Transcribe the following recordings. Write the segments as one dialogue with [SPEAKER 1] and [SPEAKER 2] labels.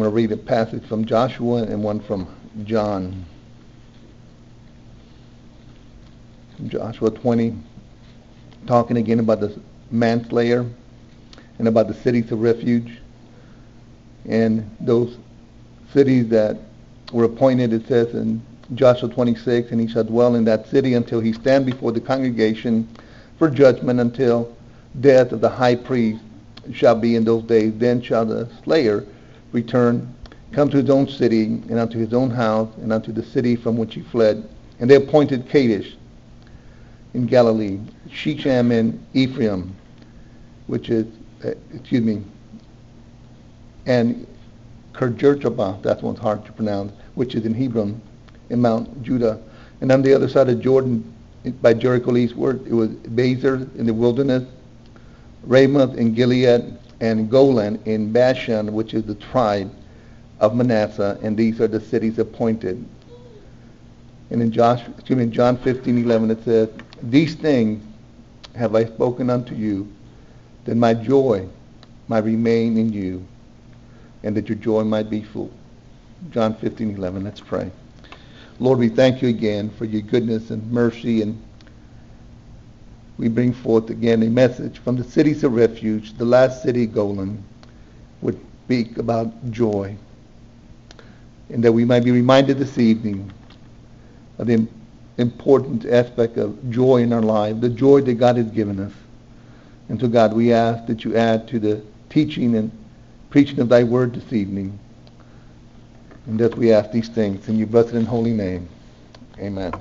[SPEAKER 1] going to read a passage from Joshua and one from John. Joshua 20, talking again about the manslayer and about the cities of refuge. And those cities that were appointed, it says in Joshua 26, and he shall dwell in that city until he stand before the congregation for judgment, until death of the high priest shall be in those days. Then shall the slayer return, come to his own city, and unto his own house, and unto the city from which he fled. And they appointed Kadesh in Galilee, Shechem in Ephraim, which is, and Kirjathba, that one's hard to pronounce, which is in Hebron, in Mount Judah. And on the other side of Jordan, by Jericho eastward, it was Bezer in the wilderness, Ramoth in Gilead, and Golan in Bashan, which is the tribe of Manasseh. And these are the cities appointed. And in John 15:11 it says, these things have I spoken unto you, that my joy might remain in you, and that your joy might be full. John 15:11. Let's pray. Lord, we thank you again for your goodness and mercy, and we bring forth again a message from the cities of refuge. The last city, Golan, would speak about joy, and that we might be reminded this evening of the important aspect of joy in our life, the joy that God has given us. And so, God, we ask that you add to the teaching and preaching of thy word this evening. And that we ask these things in your blessed and holy name. Amen.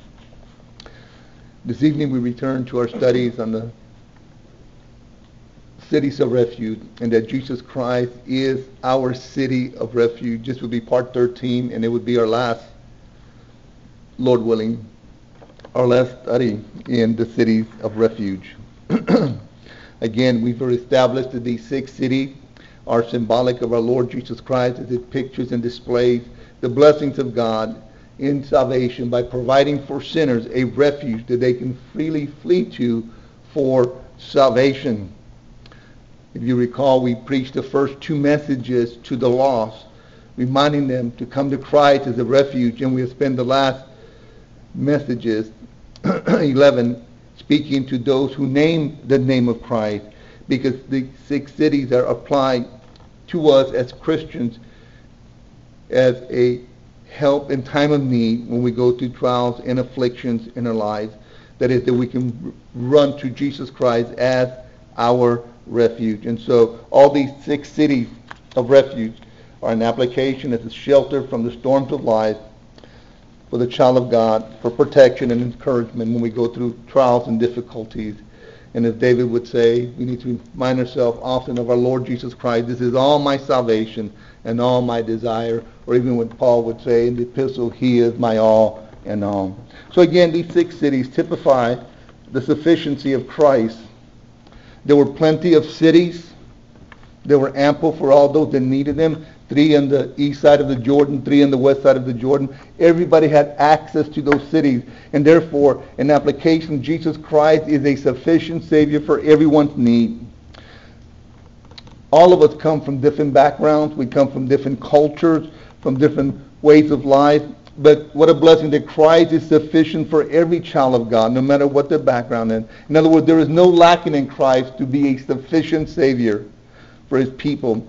[SPEAKER 1] This evening we return to our studies on the cities of refuge, and that Jesus Christ is our city of refuge. This would be part 13, and it would be our last, Lord willing, our last study in the cities of refuge. Again, we've established that these 6 cities are symbolic of our Lord Jesus Christ, as it pictures and displays the blessings of God in salvation by providing for sinners a refuge that they can freely flee to for salvation. If you recall, we preached the first 2 messages to the lost, reminding them to come to Christ as a refuge, and we'll spend the last messages, 11, speaking to those who name the name of Christ, because the 6 cities are applied to us as Christians as a help in time of need when we go through trials and afflictions in our lives. That is, that we can run to Jesus Christ as our refuge. And so all these 6 cities of refuge are an application as a shelter from the storms of life for the child of God, for protection and encouragement when we go through trials and difficulties. And as David would say, we need to remind ourselves often of our Lord Jesus Christ. This is all my salvation and all my desire. Or even what Paul would say in the epistle, he is my all and all. So again, these 6 cities typify the sufficiency of Christ. There were plenty of cities. They were ample for all those that needed them. 3 on the east side of the Jordan, 3 on the west side of the Jordan. Everybody had access to those cities. And therefore, in application, Jesus Christ is a sufficient Savior for everyone's need. All of us come from different backgrounds. We come from different cultures, from different ways of life. But what a blessing that Christ is sufficient for every child of God, no matter what their background is. In other words, there is no lacking in Christ to be a sufficient Savior for his people.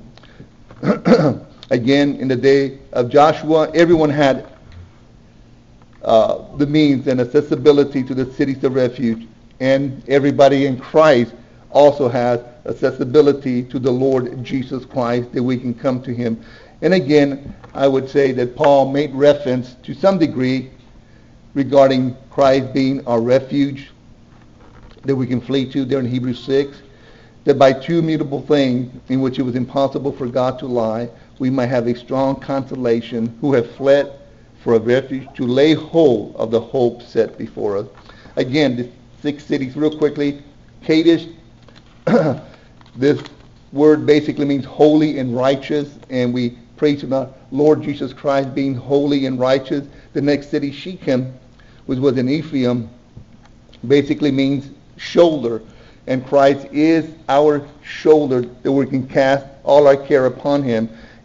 [SPEAKER 1] Again, in the day of Joshua, everyone had the means and accessibility to the cities of refuge. And everybody in Christ also has accessibility to the Lord Jesus Christ, that we can come to him. And again, I would say that Paul made reference to some degree regarding Christ being our refuge that we can flee to there in Hebrews 6, that by 2 immutable things in which it was impossible for God to lie, we might have a strong consolation who have fled for a refuge to lay hold of the hope set before us. Again, the 6 cities, real quickly. Kadesh, this word basically means holy and righteous, and we preach about Lord Jesus Christ being holy and righteous. The next city, Shechem, which was in Ephraim, basically means shoulder, and Christ is our shoulder that we can cast all our care upon him.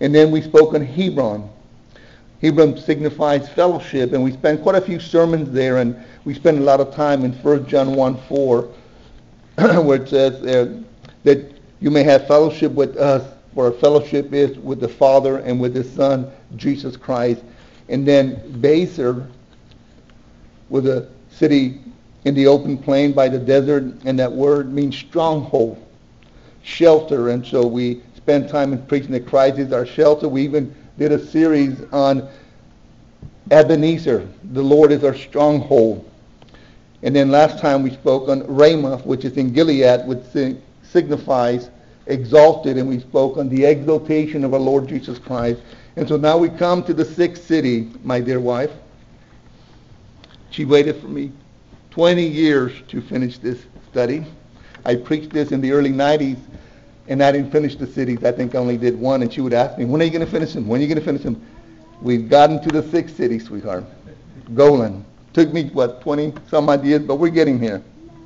[SPEAKER 1] And then we spoke on Hebron. Hebron signifies fellowship, and we spent quite a few sermons there, and we spent a lot of time in 1 John 1:4, where it says that you may have fellowship with us, for our fellowship is with the Father and with His Son, Jesus Christ. And then Bezer, with a city in the open plain by the desert, and that word means stronghold, shelter. And so we spend time in preaching that Christ is our shelter. We even did a series on Ebenezer, the Lord is our stronghold. And then last time we spoke on Ramoth, which is in Gilead, which signifies exalted, and we spoke on the exaltation of our Lord Jesus Christ. And so now we come to the sixth city, my dear wife. She waited for me 20 years to finish this study. I preached this in the early 90s, and I didn't finish the cities. I think I only did one, and she would ask me, when are you going to finish them? When are you going to finish them? We've gotten to the sixth city, sweetheart. Golan. Took me, 20 some odd years, but we're getting here.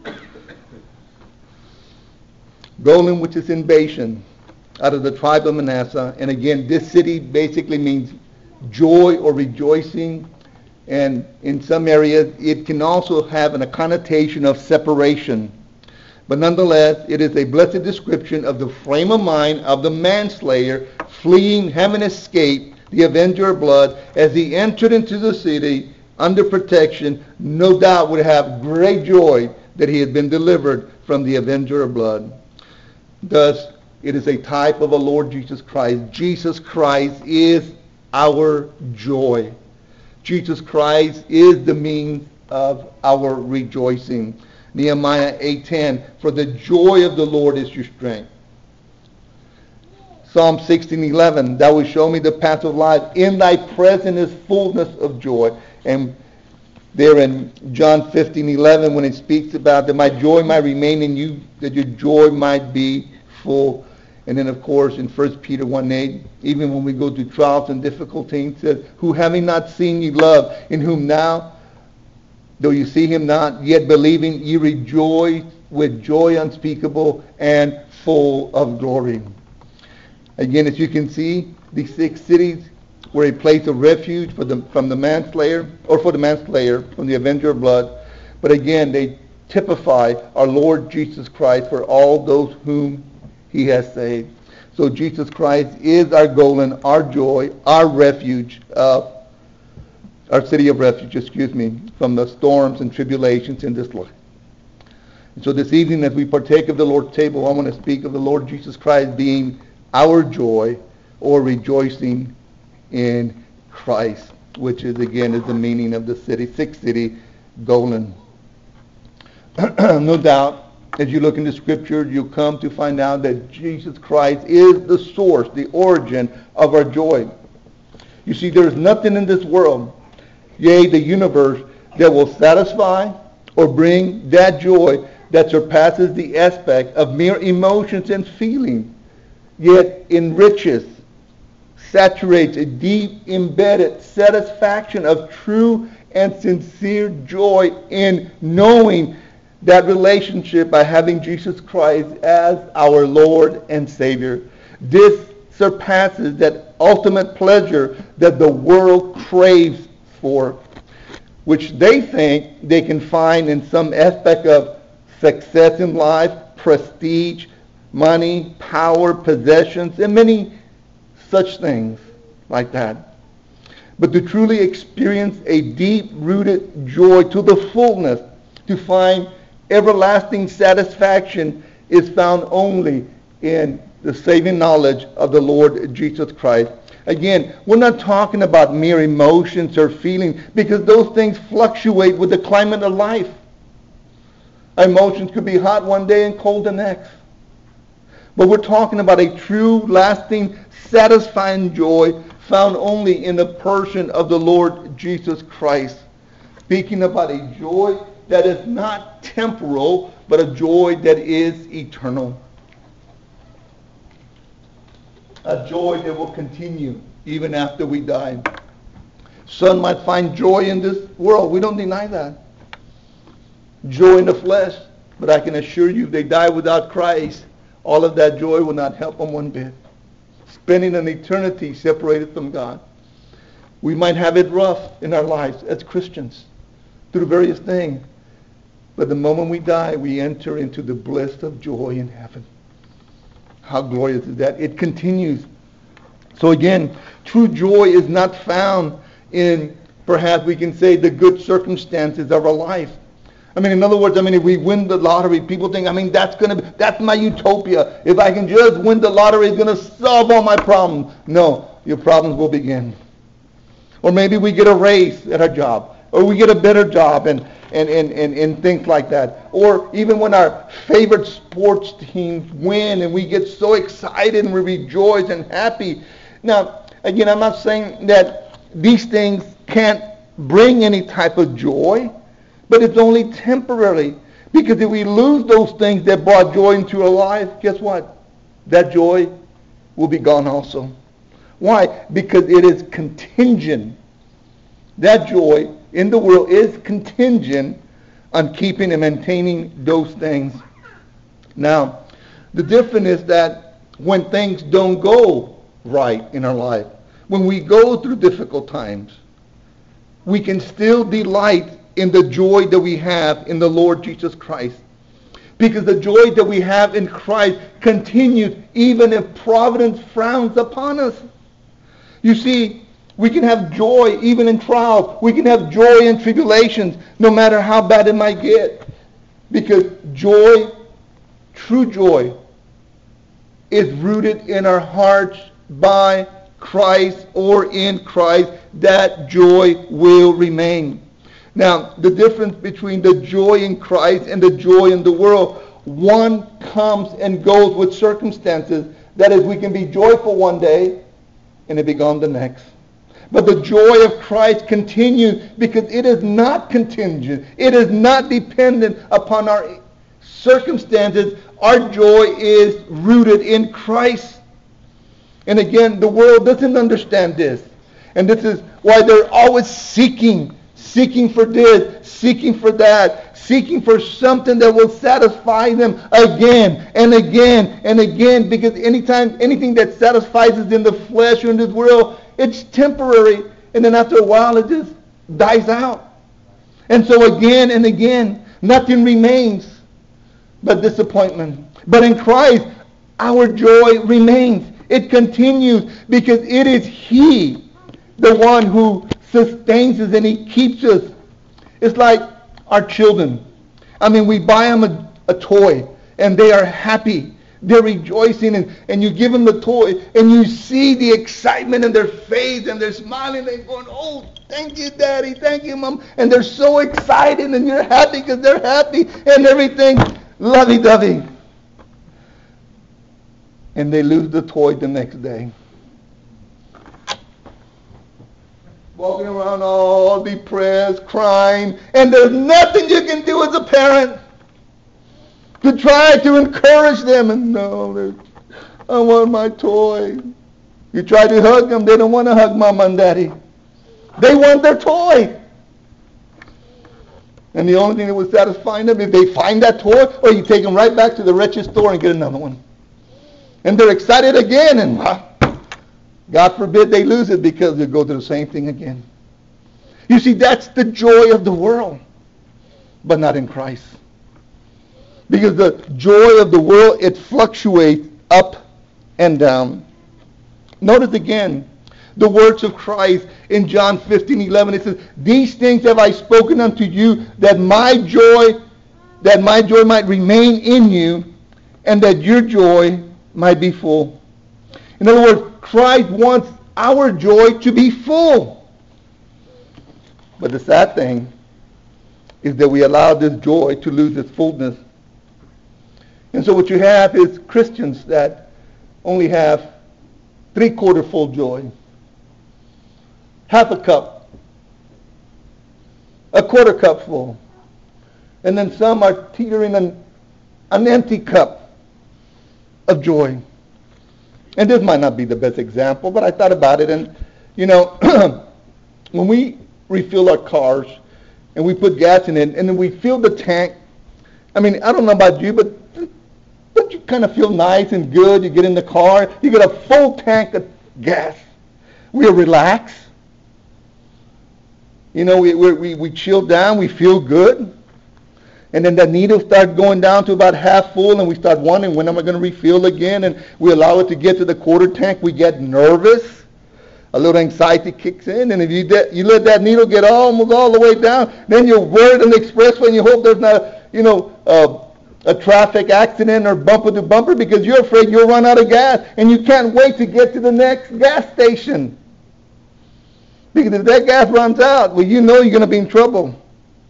[SPEAKER 1] Golan, which is in Bashan, out of the tribe of Manasseh. And again, this city basically means joy or rejoicing. And in some areas, it can also have a connotation of separation. But nonetheless, it is a blessed description of the frame of mind of the manslayer fleeing, having escaped the avenger of blood, as he entered into the city under protection, no doubt would have great joy that he had been delivered from the avenger of blood. Thus, it is a type of the Lord Jesus Christ. Jesus Christ is our joy. Jesus Christ is the means of our rejoicing. Nehemiah 8:10, for the joy of the Lord is your strength. Psalm 16:11, thou wilt show me the path of life. In thy presence is fullness of joy. And there in John 15:11, when it speaks about that my joy might remain in you, that your joy might be full. And then, of course, in 1 Peter 1:8, even when we go through trials and difficulties, it says, who having not seen ye love, in whom now, though you see him not, yet believing, ye rejoice with joy unspeakable and full of glory. Again, as you can see, these six cities were a place of refuge from the manslayer, from the avenger of blood. But again, they typify our Lord Jesus Christ for all those whom he has saved. So Jesus Christ is our Golan, our joy, our refuge, our city of refuge, from the storms and tribulations in this life. And so this evening, as we partake of the Lord's table, I want to speak of the Lord Jesus Christ being our joy, or rejoicing in Christ, which is again is the meaning of the city, sixth city, Golan. No doubt, as you look into Scripture, you'll come to find out that Jesus Christ is the source, the origin of our joy. You see, there is nothing in this world, yea, the universe, that will satisfy or bring that joy that surpasses the aspect of mere emotions and feelings, yet enriches, saturates a deep embedded satisfaction of true and sincere joy in knowing that relationship by having Jesus Christ as our Lord and Savior. This surpasses that ultimate pleasure that the world craves for, which they think they can find in some aspect of success in life, prestige, money, power, possessions, and many such things like that. But to truly experience a deep-rooted joy to the fullness, to find everlasting satisfaction, is found only in the saving knowledge of the Lord Jesus Christ. Again, we're not talking about mere emotions or feelings, because those things fluctuate with the climate of life. Emotions could be hot one day and cold the next. But we're talking about a true, lasting, satisfying joy found only in the person of the Lord Jesus Christ. Speaking about a joy that is not temporal, but a joy that is eternal. A joy that will continue even after we die. Some might find joy in this world. We don't deny that. Joy in the flesh. But I can assure you, if they die without Christ, all of that joy will not help them one bit. spending an eternity separated from God. We might have it rough in our lives as Christians through various things. But the moment we die, we enter into the bliss of joy in heaven. How glorious is that? It continues. So again, true joy is not found in, perhaps we can say, the good circumstances of our life. I mean, in other words, if we win the lottery, people think, that's my utopia. If I can just win the lottery, it's going to solve all my problems. No, your problems will begin. Or maybe we get a raise at our job, or we get a better job, and things like that. Or even when our favorite sports teams win and we get so excited and we rejoice and happy. Now, again, I'm not saying that these things can't bring any type of joy, but it's only temporary. Because if we lose those things that brought joy into our life, guess what? That joy will be gone also. Why? Because it is contingent. That joy in the world is contingent on keeping and maintaining those things. Now, the difference is that when things don't go right in our life, when we go through difficult times, we can still delight in the joy that we have in the Lord Jesus Christ. Because the joy that we have in Christ continues even if providence frowns upon us. You see, we can have joy even in trials. We can have joy in tribulations, no matter how bad it might get. Because joy, true joy, is rooted in our hearts by Christ, or in Christ. That joy will remain. Now, the difference between the joy in Christ and the joy in the world, one comes and goes with circumstances. That is, we can be joyful one day and it be gone the next. But the joy of Christ continues because it is not contingent. It is not dependent upon our circumstances. Our joy is rooted in Christ. And again, the world doesn't understand this. And this is why they're always seeking for this, seeking for that, seeking for something that will satisfy them again and again and again. Because anything that satisfies us in the flesh or in this world, it's temporary. And then after a while, it just dies out. And so again and again, nothing remains but disappointment. But in Christ, our joy remains. It continues because it is He, the one who sustains us and He keeps us. It's like our children. We buy them a toy and they are happy. They're rejoicing and you give them the toy and you see the excitement in their face and they're smiling. They're going, oh, thank you, Daddy. Thank you, Mom. And they're so excited and you're happy because they're happy and everything lovey-dovey. And they lose the toy the next day. Walking around all depressed, crying, and there's nothing you can do as a parent to try to encourage them. And no, I want my toy. You try to hug them, they don't want to hug Mama and Daddy. They want their toy. And the only thing that will satisfy them is they find that toy, or you take them right back to the wretched store and get another one. And they're excited again, and God forbid they lose it because they'll go through the same thing again. You see, that's the joy of the world, but not in Christ. Because the joy of the world, it fluctuates up and down. Notice again the words of Christ in John 15:11. It says, these things have I spoken unto you, that my joy might remain in you, and that your joy might be full. In other words, Christ wants our joy to be full. But the sad thing is that we allow this joy to lose its fullness. And so what you have is Christians that only have 3/4 full joy, half a cup, a quarter cup full. And then some are teetering an empty cup of joy. And this might not be the best example, but I thought about it. And, when we refill our cars and we put gas in it and then we fill the tank, I don't know about you, but don't you kind of feel nice and good? You get in the car, you get a full tank of gas. We relax. You know, we chill down, we feel good. And then that needle starts going down to about half full, and we start wondering, when am I going to refill again? And we allow it to get to the quarter tank. We get nervous. A little anxiety kicks in, and if you let that needle get almost all the way down, then you're worried on the expressway, and you hope there's not, a traffic accident or bumper to bumper, because you're afraid you'll run out of gas, and you can't wait to get to the next gas station. Because if that gas runs out, well, you know you're going to be in trouble.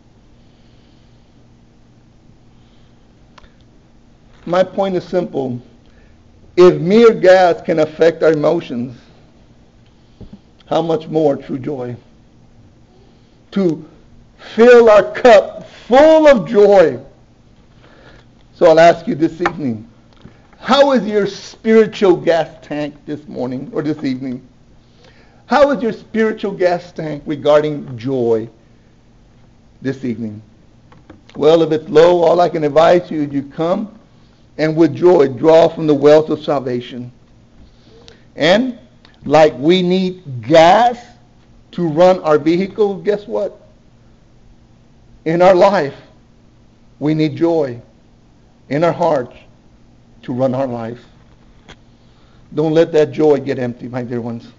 [SPEAKER 1] My point is simple. If mere gas can affect our emotions, how much more true joy? To fill our cup full of joy. So I'll ask you this evening, how is your spiritual gas tank this morning or this evening? How is your spiritual gas tank regarding joy this evening? Well, if it's low, all I can advise you is you come and with joy draw from the wells of salvation. And like we need gas to run our vehicle, guess what? In our life, we need joy in our hearts to run our life. Don't let that joy get empty, my dear ones.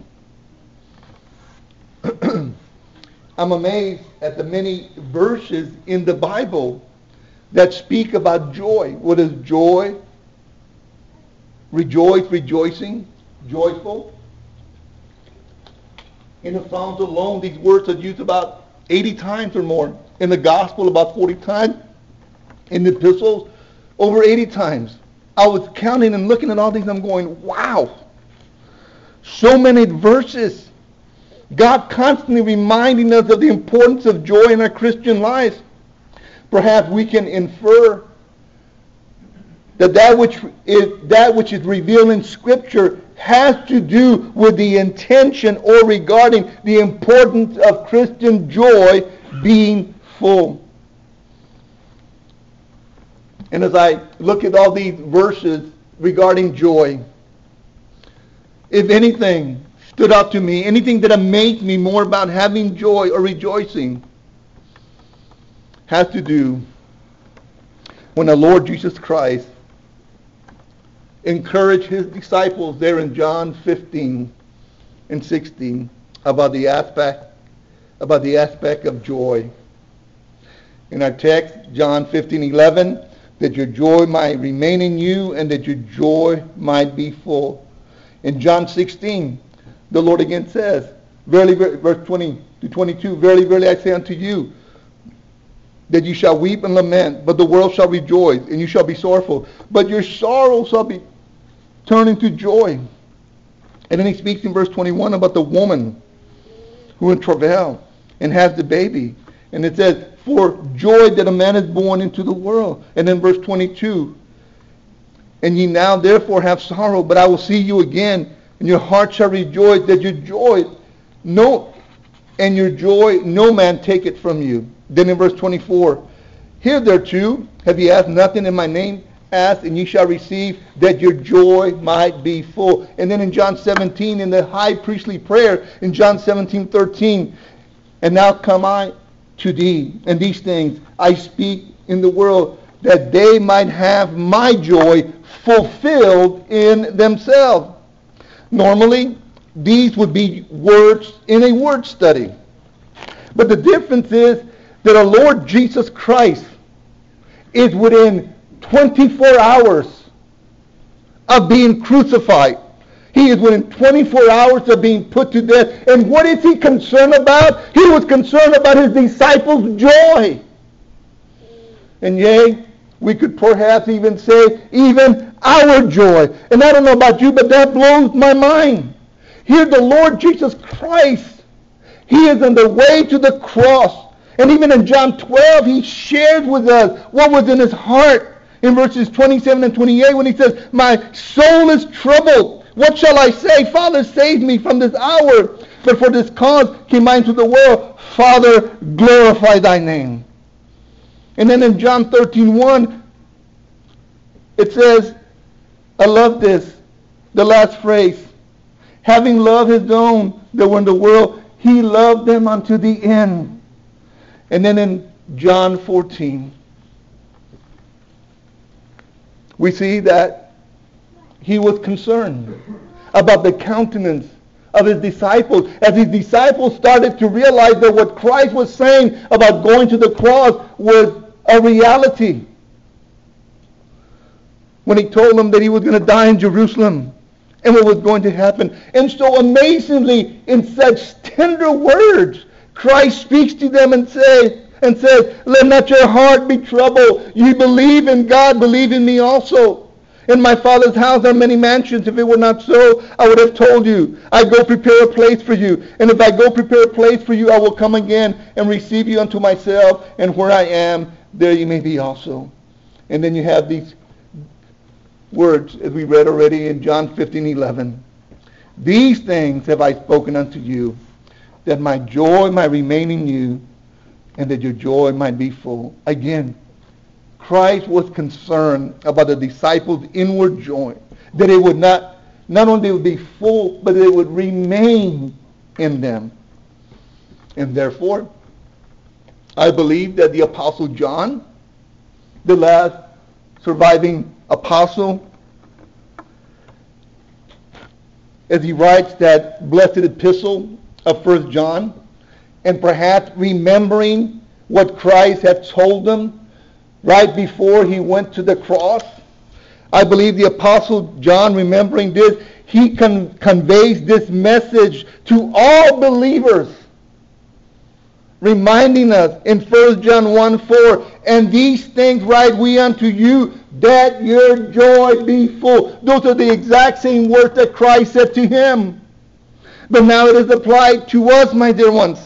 [SPEAKER 1] I'm amazed at the many verses in the Bible that speak about joy. What is joy? Rejoice, rejoicing, joyful. In the Psalms alone, these words are used about 80 times or more. In the Gospel, about 40 times. In the epistles, over 80 times. I was counting and looking at all these, and I'm going, wow. So many verses. God constantly reminding us of the importance of joy in our Christian lives. Perhaps we can infer that which is revealed in Scripture has to do with the intention or regarding the importance of Christian joy being full. And as I look at all these verses regarding joy, if anything stood out to me, anything that amazed me more about having joy or rejoicing, has to do when the Lord Jesus Christ encouraged his disciples there in John 15 and 16 about the aspect of joy. In our text, John 15:11, that your joy might remain in you and that your joy might be full. In John 16, the Lord again says, verily, verse 20 to 22, verily, verily, I say unto you, that you shall weep and lament, but the world shall rejoice, and you shall be sorrowful. But your sorrow shall be turned into joy. And then he speaks in verse 21 about the woman who in travail and has the baby. And it says, for joy that a man is born into the world. And then verse 22, and ye now therefore have sorrow, but I will see you again, and your heart shall rejoice, that your joy no man take it from you. Then in verse 24, hitherto have ye asked nothing in my name, ask and ye shall receive, that your joy might be full. And then in John 17, in the high priestly prayer, in John 17:13, and now come I to thee, and these things I speak in the world, that they might have my joy fulfilled in themselves. Normally, these would be words in a word study. But the difference is that our Lord Jesus Christ is within 24 hours of being crucified. He is within 24 hours of being put to death. And what is he concerned about? He was concerned about his disciples' joy. And yea, we could perhaps even say, even our joy. And I don't know about you, but that blows my mind. Here the Lord Jesus Christ, he is on the way to the cross. And even in John 12, he shares with us what was in his heart in verses 27 and 28 when he says, my soul is troubled. What shall I say? Father, save me from this hour. But for this cause came I into the world. Father, glorify thy name. And then in John 13:1, it says, I love this. The last phrase. Having loved his own that were in the world, he loved them unto the end. And then in John 14, we see that he was concerned about the countenance of his disciples, as his disciples started to realize that what Christ was saying about going to the cross was a reality. When he told them that he was going to die in Jerusalem and what was going to happen. And so amazingly, in such tender words, Christ speaks to them and says, let not your heart be troubled. You believe in God, believe in me also. In my Father's house are many mansions. If it were not so, I would have told you. I go prepare a place for you. And if I go prepare a place for you, I will come again and receive you unto myself. And where I am, there you may be also. And then you have these words, as we read already in John 15:11. These things have I spoken unto you, that my joy might remain in you, and that your joy might be full. Again, Christ was concerned about the disciples' inward joy, that it would not only would be full, but it would remain in them. And therefore, I believe that the Apostle John, the last surviving apostle, as he writes that blessed epistle of 1 John, and perhaps remembering what Christ had told them right before he went to the cross, I believe the Apostle John, remembering this, he conveys this message to all believers, reminding us in 1 John 1:4, and these things write we unto you, that your joy be full. Those are the exact same words that Christ said to him. But now it is applied to us, my dear ones.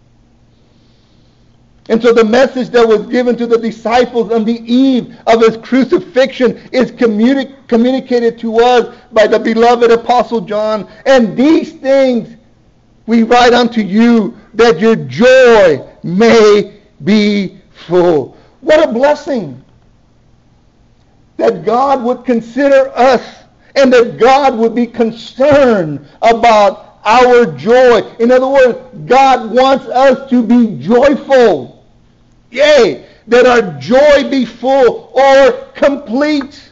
[SPEAKER 1] And so the message that was given to the disciples on the eve of his crucifixion is communicated to us by the beloved Apostle John. And these things we write unto you, that your joy may be full. What a blessing that God would consider us and that God would be concerned about our joy. In other words, God wants us to be joyful. Yea, that our joy be full or complete.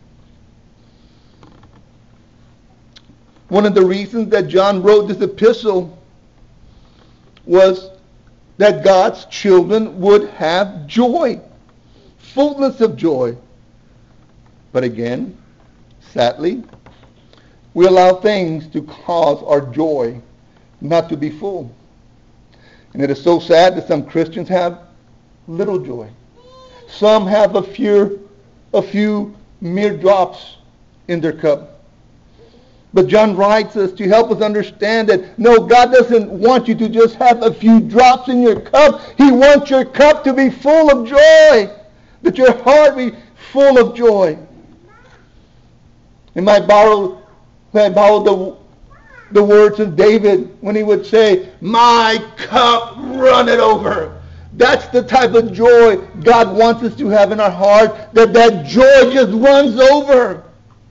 [SPEAKER 1] One of the reasons that John wrote this epistle was that God's children would have joy, fullness of joy. But again, sadly, we allow things to cause our joy not to be full. And it is so sad that some Christians have little joy. Some have a few mere drops in their cup. But John writes us to help us understand that no, God doesn't want you to just have a few drops in your cup. He wants your cup to be full of joy, that your heart be full of joy. And I borrow the words of David when he would say, my cup runneth over. That's the type of joy God wants us to have in our heart, that joy just runs over.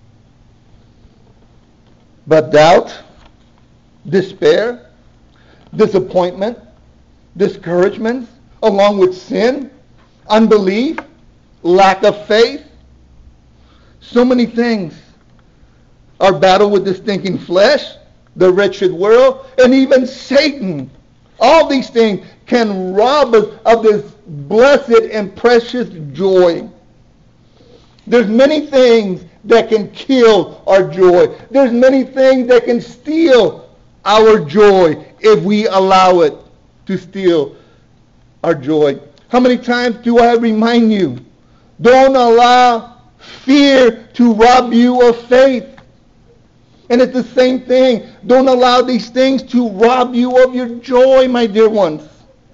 [SPEAKER 1] But doubt, despair, disappointment, discouragement, along with sin, unbelief, lack of faith, so many things. Our battle with the stinking flesh, the wretched world, and even Satan. All these things can rob us of this blessed and precious joy. There's many things that can kill our joy. There's many things that can steal our joy if we allow it to steal our joy. How many times do I remind you? Don't allow fear to rob you of faith. And it's the same thing. Don't allow these things to rob you of your joy, my dear ones.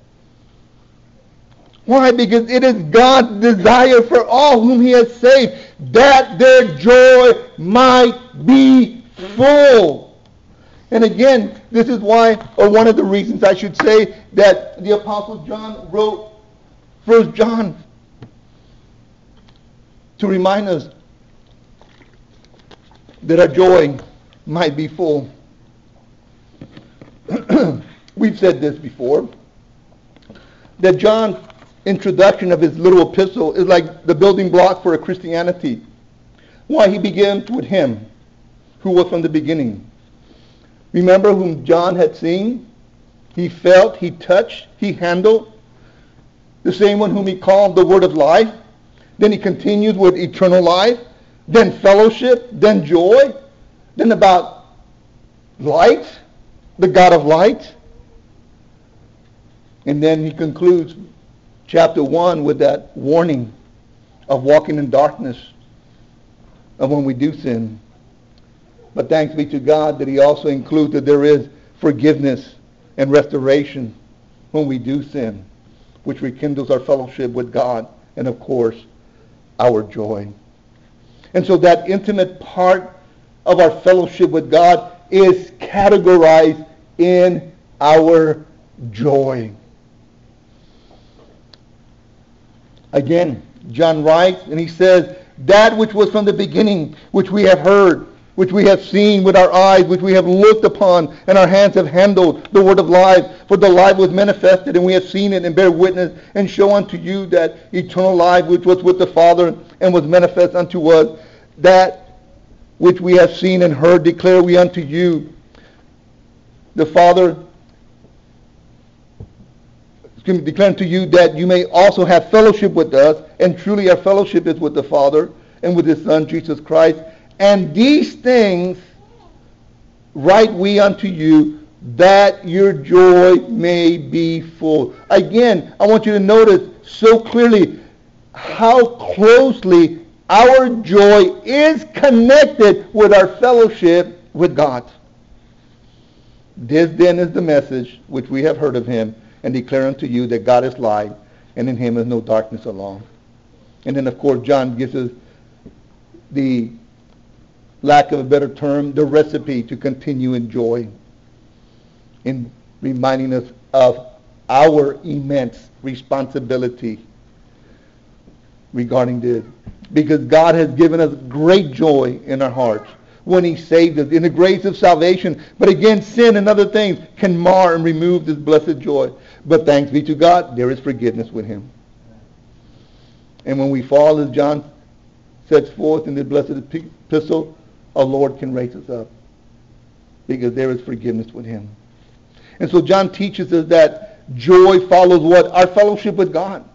[SPEAKER 1] Why? Because it is God's desire for all whom he has saved, that their joy might be full. And again, this is why, or one of the reasons I should say, that the Apostle John wrote 1 John to remind us that our joy might be full. We've said this before, that John's introduction of his little epistle is like the building block for a Christianity. Why? He begins with him, who was from the beginning. Remember whom John had seen, he felt, he touched, he handled, the same one whom he called the Word of Life. Then he continues with eternal life, then fellowship, then joy, then about light, the God of light. And then he concludes chapter 1 with that warning of walking in darkness of when we do sin. But thanks be to God that he also includes that there is forgiveness and restoration when we do sin, which rekindles our fellowship with God and, of course, our joy. And so that intimate part of our fellowship with God is categorized in our joy. Again, John writes and he says, that which was from the beginning, which we have heard, which we have seen with our eyes, which we have looked upon, and our hands have handled, the word of life. For the life was manifested, and we have seen it, and bear witness, and show unto you that eternal life which was with the Father, and was manifest unto us. That which we have seen and heard declare we unto you. The Father, declare unto you that you may also have fellowship with us, and truly our fellowship is with the Father, and with his Son, Jesus Christ. And these things write we unto you, that your joy may be full. Again, I want you to notice so clearly how closely our joy is connected with our fellowship with God. This then is the message which we have heard of him, and declare unto you that God is light, and in him is no darkness alone. And then, of course, John gives us the, lack of a better term, the recipe to continue in joy, in reminding us of our immense responsibility regarding this. Because God has given us great joy in our hearts when he saved us in the grace of salvation. But again, sin and other things can mar and remove this blessed joy. But thanks be to God, there is forgiveness with him. And when we fall, as John sets forth in the blessed epistle, our Lord can raise us up, because there is forgiveness with him. And so John teaches us that joy follows what? Our fellowship with God.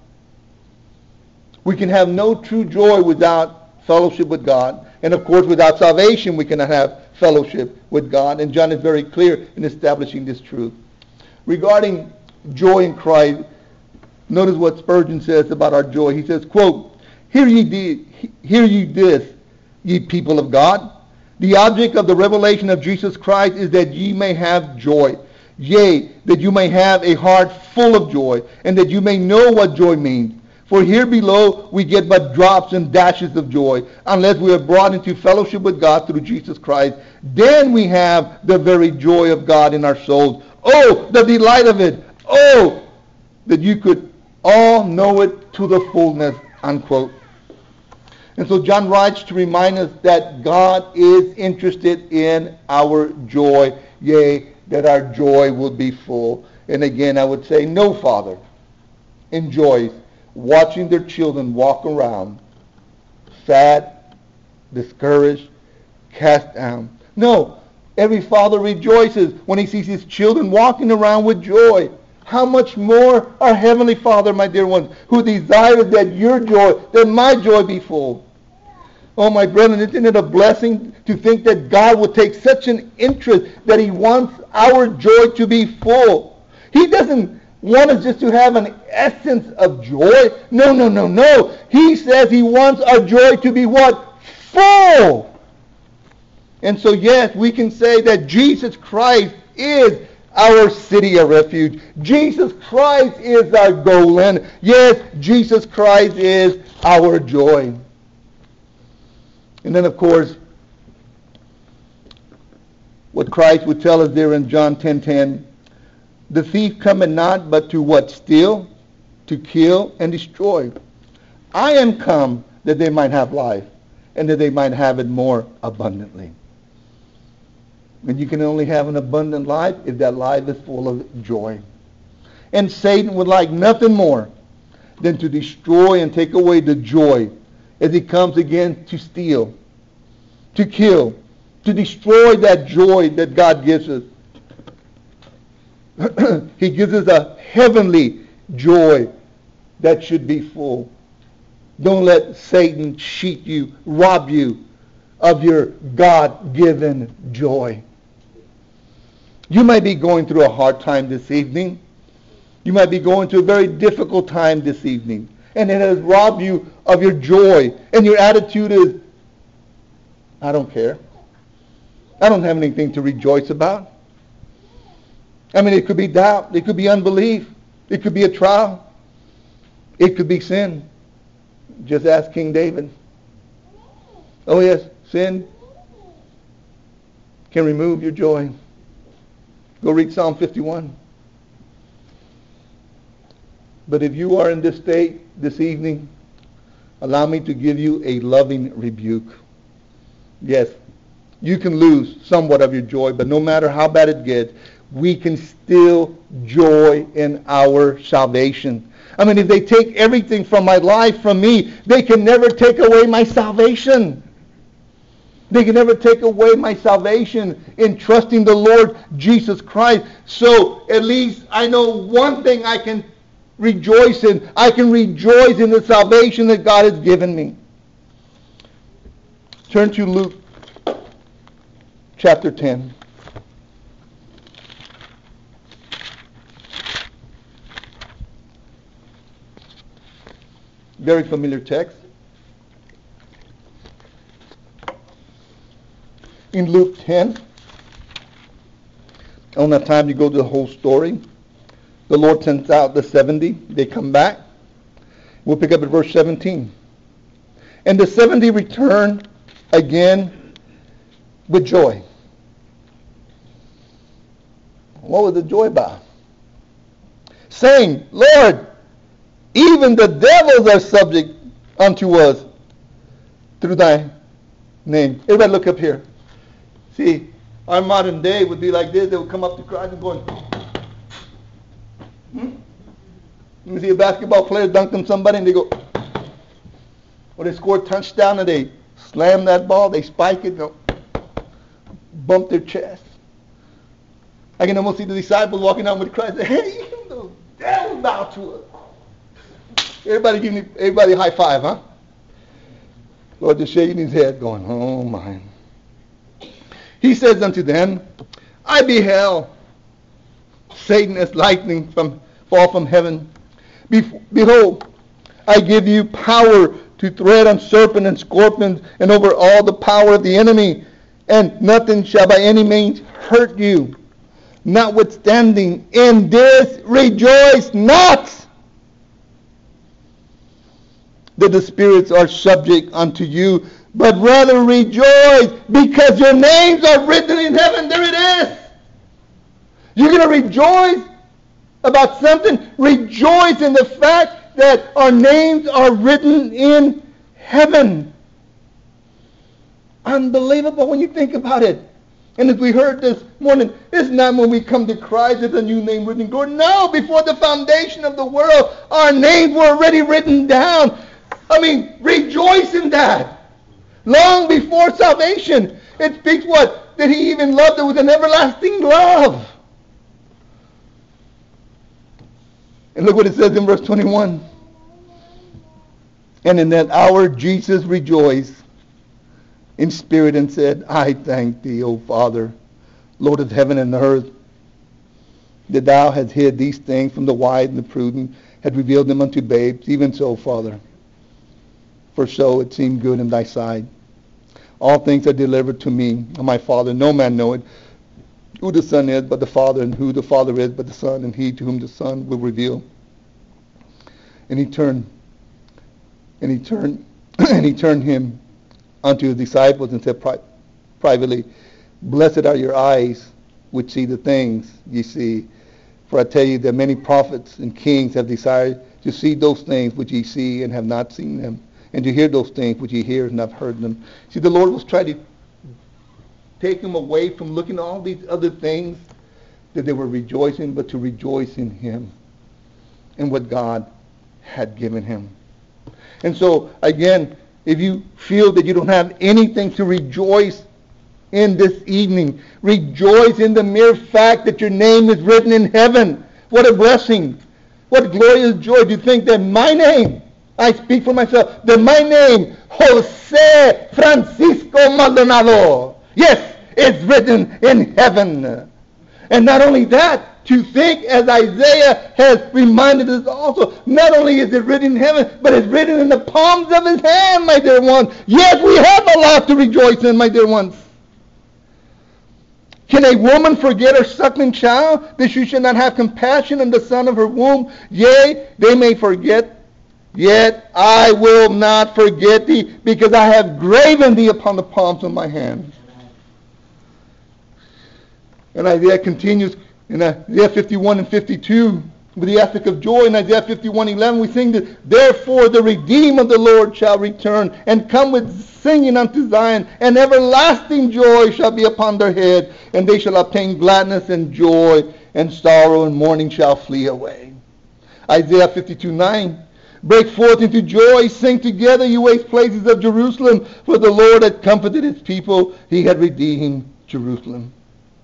[SPEAKER 1] We can have no true joy without fellowship with God. And of course, without salvation, we cannot have fellowship with God. And John is very clear in establishing this truth. Regarding joy in Christ, notice what Spurgeon says about our joy. He says, quote, hear ye this, ye people of God. The object of the revelation of Jesus Christ is that ye may have joy. Yea, that you may have a heart full of joy, and that you may know what joy means. For here below we get but drops and dashes of joy, unless we are brought into fellowship with God through Jesus Christ. Then we have the very joy of God in our souls. Oh, the delight of it. Oh, that you could all know it to the fullness, unquote. And so John writes to remind us that God is interested in our joy, yea, that our joy will be full. And again, I would say no father enjoys watching their children walk around sad, discouraged, cast down. No, every father rejoices when he sees his children walking around with joy. How much more our Heavenly Father, my dear ones, who desires that your joy, that my joy be full. Oh, my brethren, isn't it a blessing to think that God would take such an interest that he wants our joy to be full? He doesn't want us just to have an essence of joy. No, no, no, no. He says he wants our joy to be what? Full. And so, yes, we can say that Jesus Christ is our city of refuge. Jesus Christ is our goal. And yes, Jesus Christ is our joy. And then, of course, what Christ would tell us there in John 10:10, the thief cometh not but to what? Steal, to kill, and destroy. I am come that they might have life, and that they might have it more abundantly. And you can only have an abundant life if that life is full of joy. And Satan would like nothing more than to destroy and take away the joy as he comes again to steal, to kill, to destroy that joy that God gives us. He gives us a heavenly joy that should be full. Don't let Satan cheat you, rob you of your God-given joy. You might be going through a hard time this evening. You might be going through a very difficult time this evening. And it has robbed you of your joy. And your attitude is, I don't care. I don't have anything to rejoice about. I mean, it could be doubt. It could be unbelief. It could be a trial. It could be sin. Just ask King David. Oh yes, sin can remove your joy. Go read Psalm 51. But if you are in this state this evening, allow me to give you a loving rebuke. Yes, you can lose somewhat of your joy, but no matter how bad it gets, we can still joy in our salvation. I mean, if they take everything from my life, from me, they can never take away my salvation. They can never take away my salvation in trusting the Lord Jesus Christ. So at least I know one thing I can rejoice in. I can rejoice in the salvation that God has given me. Turn to Luke chapter 10. Very familiar text. In Luke 10, I don't have time to go to the whole story. The Lord sends out the 70. They come back. We'll pick up at verse 17. And the 70 return again with joy. What was the joy about? Saying, Lord, even the devils are subject unto us through thy name. Everybody look up here. See, our modern day would be like this. They would come up to Christ and going, You see a basketball player dunk on somebody and they go, or they score a touchdown and they slam that ball, they spike it, go, bump their chest. I can almost see the disciples walking out with Christ and say, hey, you the devil bow to us. Everybody high five, huh? Lord just shaking his head going, oh my. He says unto them, I beheld Satan as lightning fall from heaven. Behold, I give you power to tread on serpents and scorpions and over all the power of the enemy, and nothing shall by any means hurt you. Notwithstanding, in this rejoice not, that the spirits are subject unto you, but rather rejoice because your names are written in heaven. There it is. You're going to rejoice about something. Rejoice in the fact that our names are written in heaven. Unbelievable when you think about it. And as we heard this morning, it's not when we come to Christ there's a new name written in glory. No, before the foundation of the world, our names were already written down. I mean, rejoice in that. Long before salvation, it speaks what? That he even loved it with an everlasting love. And look what it says in verse 21. And in that hour Jesus rejoiced in spirit and said, I thank thee, O Father, Lord of heaven and earth, that thou hast hid these things from the wise and the prudent, had revealed them unto babes. Even so, Father, for so it seemed good in thy sight. All things are delivered to me of my Father. No man knoweth who the Son is but the Father, and who the Father is but the Son, and he to whom the Son will reveal. And he turned him unto his disciples and said privately, Blessed are your eyes which see the things ye see. For I tell you that many prophets and kings have desired to see those things which ye see and have not seen them, and to hear those things which he hears and have heard them. See, the Lord was trying to take him away from looking at all these other things that they were rejoicing, but to rejoice in him and what God had given him. And so, again, if you feel that you don't have anything to rejoice in this evening, rejoice in the mere fact that your name is written in heaven. What a blessing. What glorious joy to think that my name, I speak for myself, that my name, Jose Francisco Maldonado, yes, it's written in heaven. And not only that, to think, as Isaiah has reminded us also, not only is it written in heaven, but it's written in the palms of his hand, my dear ones. Yes, we have a lot to rejoice in, my dear ones. Can a woman forget her suckling child, that she should not have compassion on the son of her womb? Yea, they may forget, yet I will not forget thee, because I have graven thee upon the palms of my hands. And Isaiah continues in Isaiah 51 and 52 with the ethic of joy. In Isaiah 51:11 we sing that, therefore the redeemed of the Lord shall return and come with singing unto Zion, and everlasting joy shall be upon their head, and they shall obtain gladness and joy, and sorrow and mourning shall flee away. Isaiah 52:9, break forth into joy, sing together, you waste places of Jerusalem, for the Lord had comforted his people, he had redeemed Jerusalem.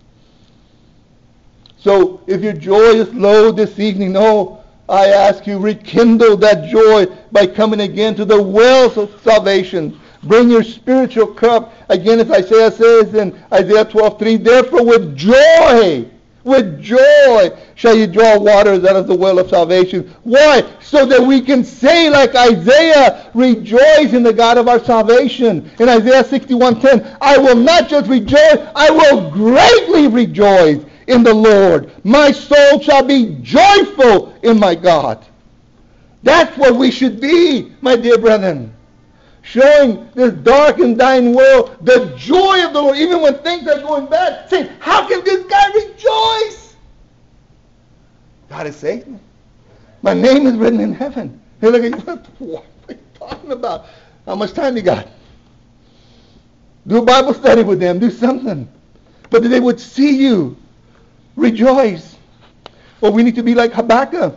[SPEAKER 1] So if your joy is low this evening, I ask you, rekindle that joy by coming again to the wells of salvation. Bring your spiritual cup. Again, as Isaiah says in Isaiah 12:3, therefore with joy shall you draw waters out of the well of salvation. Why? So that we can say like Isaiah, rejoice in the God of our salvation. In Isaiah 61:10, I will not just rejoice, I will greatly rejoice in the Lord. My soul shall be joyful in my God. That's what we should be, my dear brethren. Showing this dark and dying world the joy of the Lord, even when things are going bad. Saying, how can this guy rejoice? God is saying, my name is written in heaven. Hey, look at you. What are you talking about? How much time you got? Do a Bible study with them. Do something. But that they would see you. Rejoice. Well, we need to be like Habakkuk.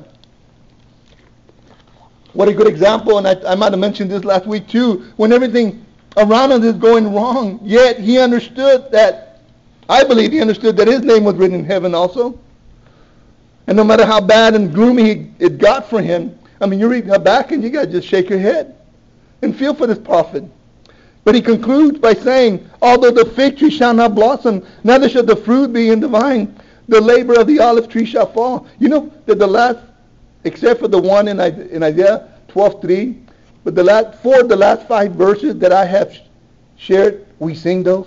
[SPEAKER 1] What a good example, and I might have mentioned this last week too, when everything around us is going wrong, yet he understood that, I believe he understood that his name was written in heaven also. And no matter how bad and gloomy it got for him, I mean, you read Habakkuk and you got to just shake your head and feel for this prophet. But he concludes by saying, although the fig tree shall not blossom, neither shall the fruit be in the vine, the labor of the olive tree shall fall. You know that the last, except for the one in Isaiah 12:3, but the last 5 verses that I have shared, we sing those.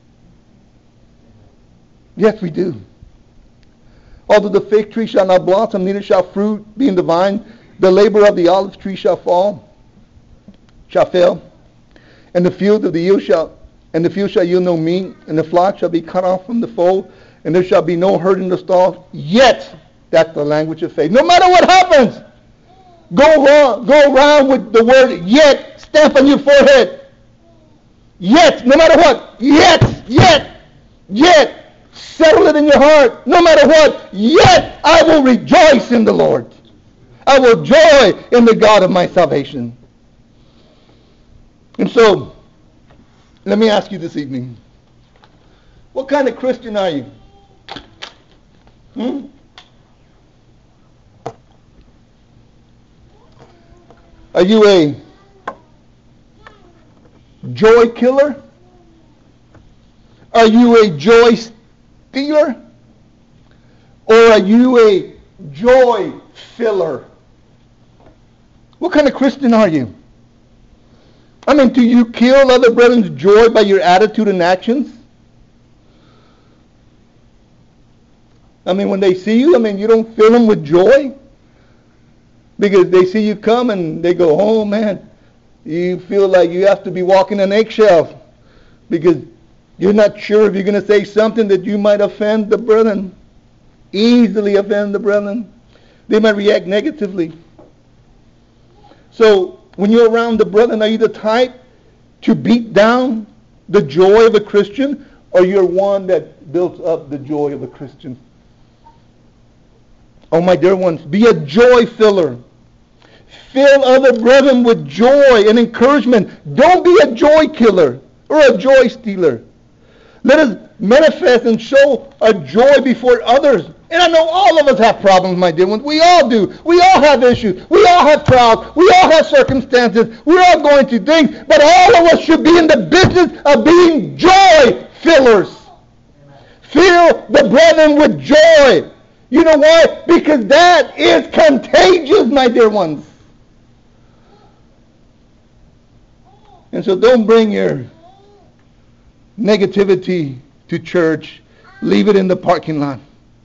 [SPEAKER 1] Yes, we do. Although the fig tree shall not blossom, neither shall fruit be in the vine, the labor of the olive tree shall fail, and the field shall yield no meat, and the flock shall be cut off from the fold, and there shall be no herd in the stalls. Yet, that's the language of faith. No matter what happens, go around with the word yet, stamp on your forehead. Yet, no matter what, yet, settle it in your heart. No matter what, yet I will rejoice in the Lord. I will joy in the God of my salvation. And so, let me ask you this evening, what kind of Christian are you? Are you a joy killer? Are you a joy stealer? Or are you a joy filler? What kind of Christian are you? I mean, do you kill other brethren's joy by your attitude and actions? I mean, when they see you, you don't fill them with joy? Because they see you come and they go, oh man, you feel like you have to be walking on eggshells because you're not sure if you're going to say something that you might offend the brethren, easily offend the brethren. They might react negatively. So When you're around the brethren, are you the type to beat down the joy of a Christian, or you're one that builds up the joy of a Christian? Oh, my dear ones, be a joy filler. Fill other brethren with joy and encouragement. Don't be a joy killer or a joy stealer. Let us manifest and show our joy before others. And I know all of us have problems, my dear ones. We all do. We all have issues. We all have trials. We all have circumstances. We're all going through things. But all of us should be in the business of being joy fillers. Fill the brethren with joy. You know why? Because that is contagious, my dear ones. And so don't bring your negativity to church. Leave it in the parking lot.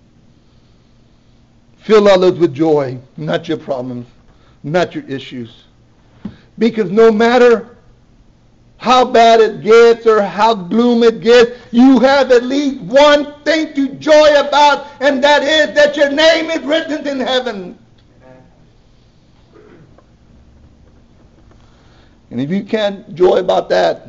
[SPEAKER 1] Fill others with joy, not your problems, not your issues. Because no matter how bad it gets or how gloom it gets, you have at least one thing to joy about, and that is that your name is written in heaven. And if you can't joy about that,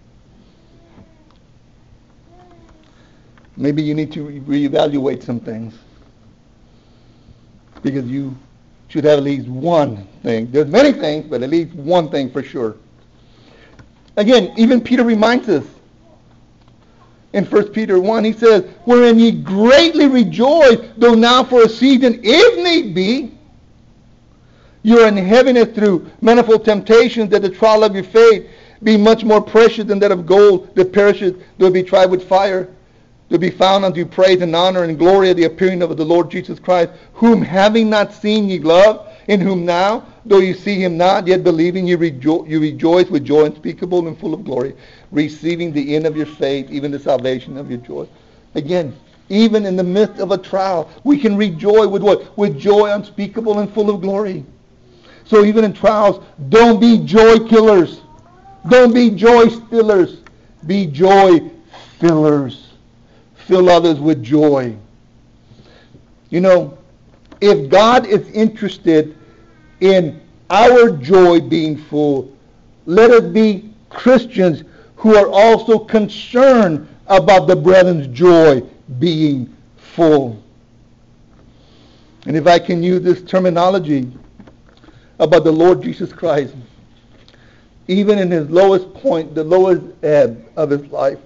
[SPEAKER 1] maybe you need to reevaluate some things. Because you should have at least one thing. There's many things, but at least one thing for sure. Again, even Peter reminds us. In 1 Peter 1, he says, wherein ye greatly rejoice, though now for a season, if need be, you are in heaviness through manifold temptations, that the trial of your faith be much more precious than that of gold that perishes, though it be tried with fire, to be found unto praise and honor and glory at the appearing of the Lord Jesus Christ, whom having not seen ye love, in whom now, though you see him not, yet believing you rejoice with joy unspeakable and full of glory, receiving the end of your faith, even the salvation of your joy. Again, even in the midst of a trial, we can rejoice with what? With joy unspeakable and full of glory. So even in trials, don't be joy killers. Don't be joy stealers. Be joy fillers. Fill others with joy. You know, if God is interested in our joy being full, let us be Christians who are also concerned about the brethren's joy being full. And if I can use this terminology about the Lord Jesus Christ, even in his lowest point, the lowest ebb of his life,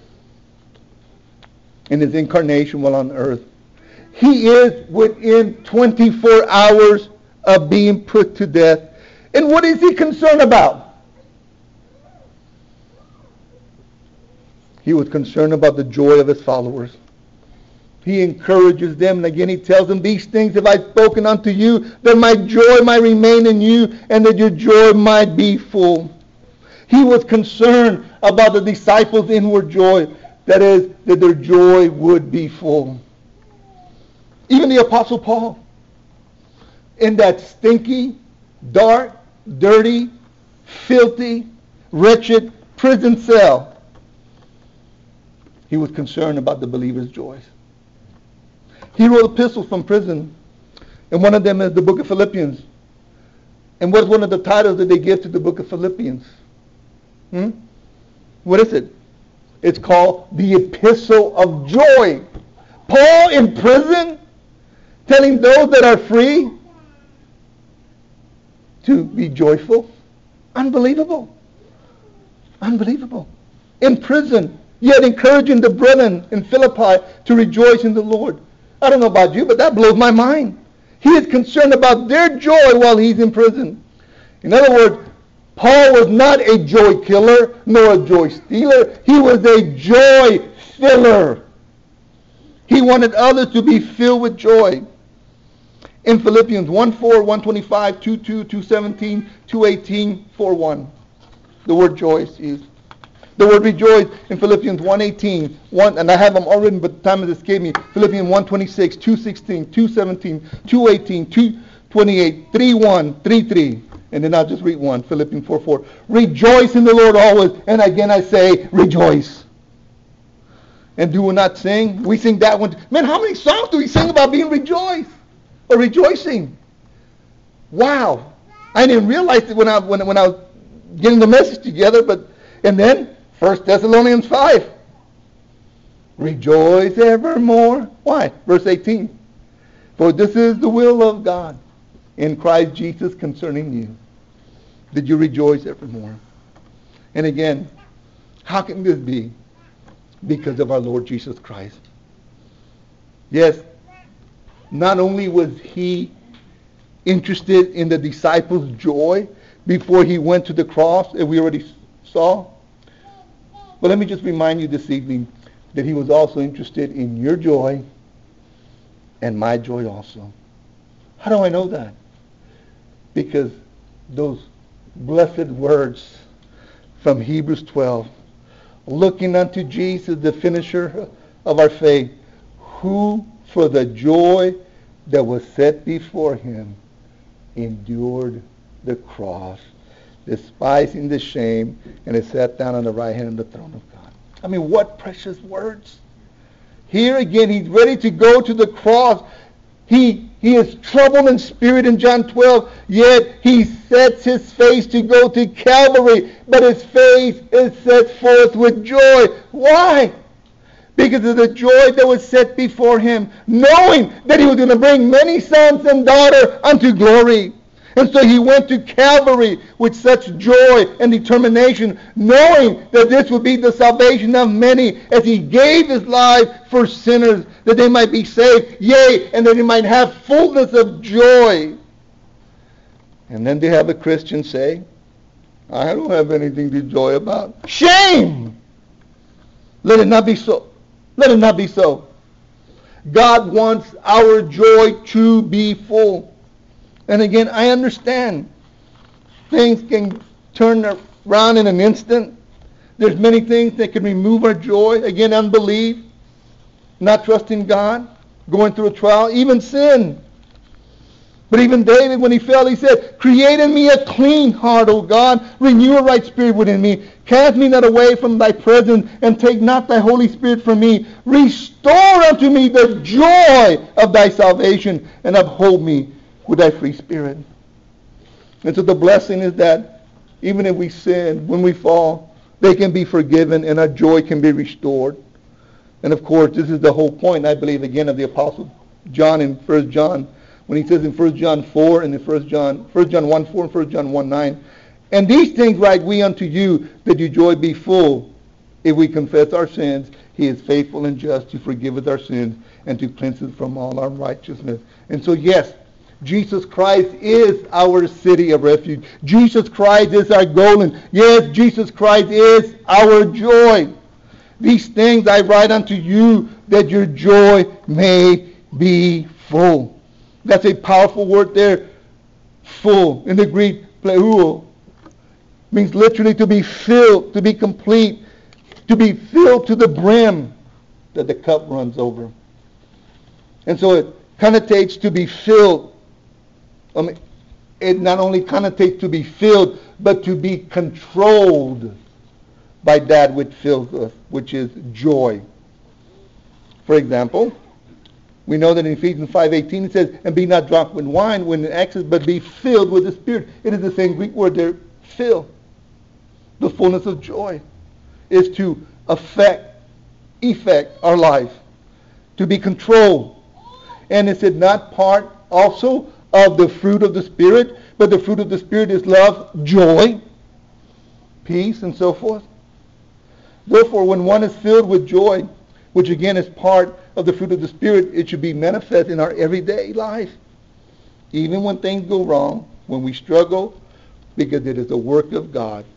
[SPEAKER 1] in his incarnation while on earth, he is within 24 hours of being put to death. And what is he concerned about? He was concerned about the joy of his followers. He encourages them, and again he tells them, these things have I spoken unto you, that my joy might remain in you, and that your joy might be full. He was concerned about the disciples' inward joy. That is, that their joy would be full. Even the Apostle Paul, in that stinky, dark, dirty, filthy, wretched prison cell, he was concerned about the believer's joys. He wrote epistles from prison, and one of them is the book of Philippians. And what's one of the titles that they give to the book of Philippians? What is it? It's called the Epistle of Joy. Paul in prison telling those that are free to be joyful. Unbelievable. Unbelievable. In prison, yet encouraging the brethren in Philippi to rejoice in the Lord. I don't know about you, but that blows my mind. He is concerned about their joy while he's in prison. In other words, Paul was not a joy killer nor a joy stealer. He was a joy filler. He wanted others to be filled with joy. In Philippians 1:4, 1:25, 2:2, 2:17, 2:18, 4:1, the word joy is used. The word rejoice in Philippians 1:18, and I have them all written, but the time has escaped me. Philippians 1:26, 2:16, 2:17, 2:18, 2:28, 3:1, 3:3. And then I'll just read one, Philippians 4:4. Rejoice in the Lord always. And again I say, rejoice. And do we not sing? We sing that one. Man, how many songs do we sing about being rejoiced or rejoicing? Wow. I didn't realize it when I was getting the message together, and then 1 Thessalonians 5. Rejoice evermore. Why? Verse 18. For this is the will of God in Christ Jesus concerning you. Did you rejoice evermore? And again, how can this be? Because of our Lord Jesus Christ. Yes, not only was he interested in the disciples' joy before he went to the cross, as we already saw, but let me just remind you this evening that he was also interested in your joy and my joy also. How do I know that? Because those blessed words from Hebrews 12, looking unto Jesus, the finisher of our faith, who for the joy that was set before him endured the cross, despising the shame, and is sat down on the right hand of the throne of God. I mean, what precious words. Here again, he's ready to go to the cross. He is troubled in spirit in John 12, yet he sets his face to go to Calvary, but his face is set forth with joy. Why? Because of the joy that was set before him, knowing that he was going to bring many sons and daughters unto glory. And so he went to Calvary with such joy and determination, knowing that this would be the salvation of many, as he gave his life for sinners, that they might be saved, yea, and that he might have fullness of joy. And then they have a Christian say, I don't have anything to joy about. Shame! Let it not be so. Let it not be so. God wants our joy to be full. And again, I understand things can turn around in an instant. There's many things that can remove our joy. Again, unbelief, not trusting God, going through a trial, even sin. But even David, when he fell, he said, create in me a clean heart, O God. Renew a right spirit within me. Cast me not away from thy presence, and take not thy Holy Spirit from me. Restore unto me the joy of thy salvation, and uphold me with thy free spirit. And so the blessing is that even if we sin, when we fall, they can be forgiven and our joy can be restored. And of course, this is the whole point, I believe, again, of the Apostle John in 1 John, when he says in 1 John 4 and in 1 John 1 John 4 and 1 John 1 9, and these things write we unto you, that your joy be full. If we confess our sins, he is faithful and just to forgive us our sins and to cleanse us from all unrighteousness. And so, yes, Jesus Christ is our city of refuge. Jesus Christ is our goal. And yes, Jesus Christ is our joy. These things I write unto you, that your joy may be full. That's a powerful word there. Full. In the Greek, pleuo, means literally to be filled, to be complete, to be filled to the brim, that the cup runs over. And so it connotates to be filled. It not only connotates to be filled, but to be controlled by that which fills us, which is joy. For example, we know that in Ephesians 5:18 it says, and be not drunk with wine when in excess, but be filled with the Spirit. It is the same Greek word there, fill. The fullness of joy is to effect our life, to be controlled. And is it not part also of the fruit of the Spirit? But the fruit of the Spirit is love, joy, peace, and so forth. Therefore, when one is filled with joy, which again is part of the fruit of the Spirit, it should be manifest in our everyday life. Even when things go wrong, when we struggle, because it is the work of God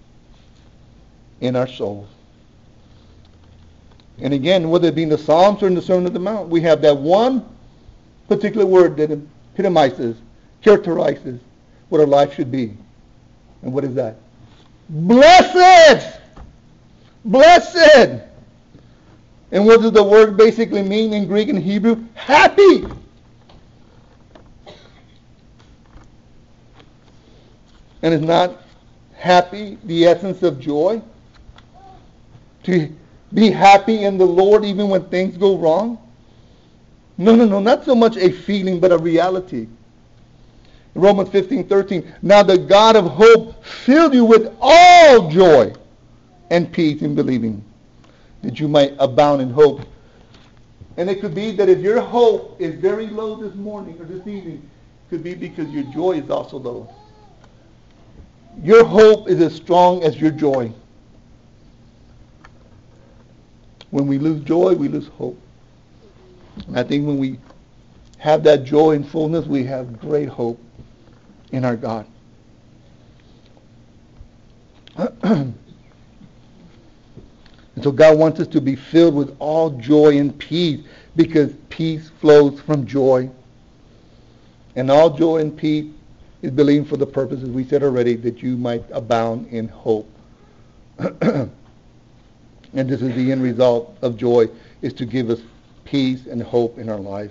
[SPEAKER 1] in our souls. And again, whether it be in the Psalms or in the Sermon on the Mount, we have that one particular word that epitomizes, characterizes what our life should be. And what is that? Blessed! Blessed! And what does the word basically mean in Greek and Hebrew? Happy! And is not happy the essence of joy? To be happy in the Lord even when things go wrong? No, not so much a feeling, but a reality. Romans 15:13. Now the God of hope fill you with all joy and peace in believing, that you might abound in hope. And it could be that if your hope is very low this morning or this evening, it could be because your joy is also low. Your hope is as strong as your joy. When we lose joy, we lose hope. And I think when we have that joy in fullness, we have great hope in our God. And so God wants us to be filled with all joy and peace, because peace flows from joy. And all joy and peace is believing for the purposes we said already, that you might abound in hope. And this is the end result of joy, is to give us peace and hope in our life.